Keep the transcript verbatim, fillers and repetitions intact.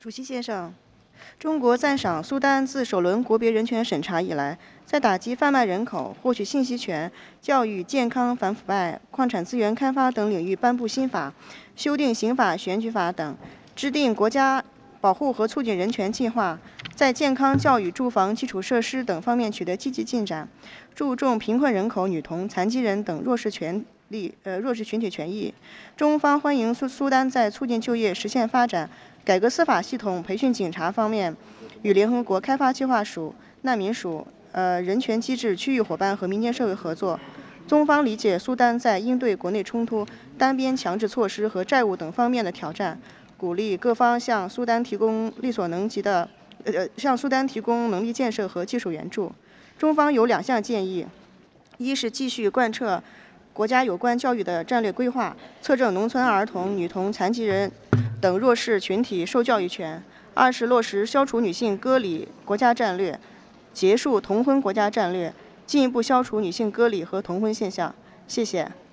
主席先生，中国赞赏苏丹自首轮国别人权审查以来，在打击贩卖人口、获取信息权、教育、健康、反腐败、矿产资源开发等领域颁布新法，修订刑法、选举法等，制定国家保护和促进人权计划，在健康、教育、住房、基础设施等方面取得积极进展，注重贫困人口、女童、残疾人等弱势权利呃弱势群体权益。中方欢迎苏苏丹在促进就业、实现发展、改革司法系统、培训警察方面，与联合国开发计划署、难民署、呃人权机制区域伙伴和民间社会合作。中方理解苏丹在应对国内冲突、单边强制措施和债务等方面的挑战，鼓励各方向苏丹提供力所能及的呃向苏丹提供能力建设和技术援助。中方有两项建议：一是继续贯彻国家有关教育的战略规划，侧重农村儿童、女童、残疾人等弱势群体受教育权；二是落实消除女性割礼国家战略，结束同婚国家战略，进一步消除女性割礼和同婚现象。谢谢。